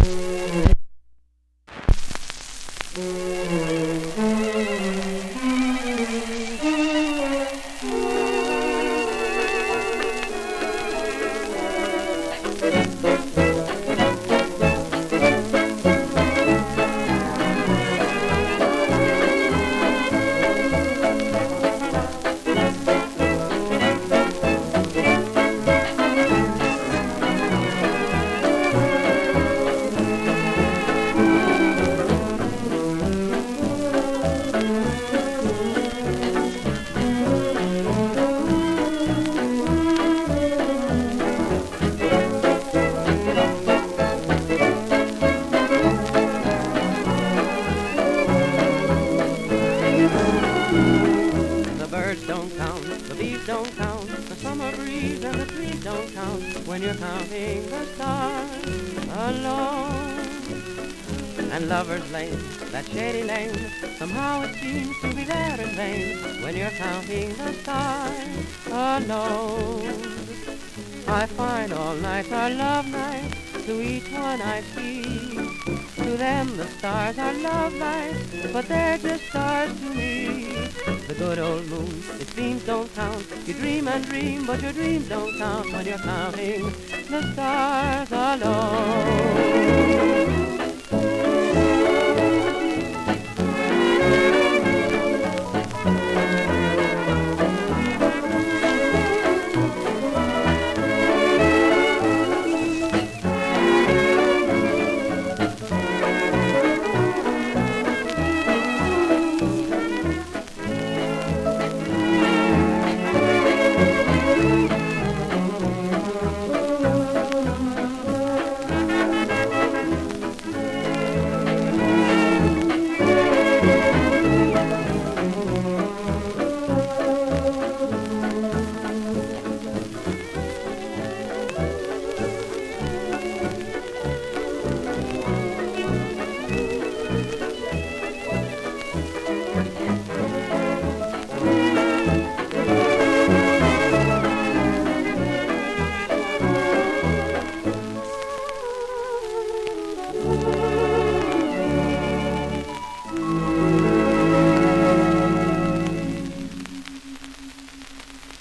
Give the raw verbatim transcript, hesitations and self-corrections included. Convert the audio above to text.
When you're counting the stars alone. And Lover's Lane, that shady lane, somehow it seems to be there in vain when you're counting the stars alone. I find all nights are love nights, to each one I see. To them the stars are love lights, but they're just stars to me. The good old moon, its beams don't count. You dream and dream, but your dreams don't count when you're counting the stars alone.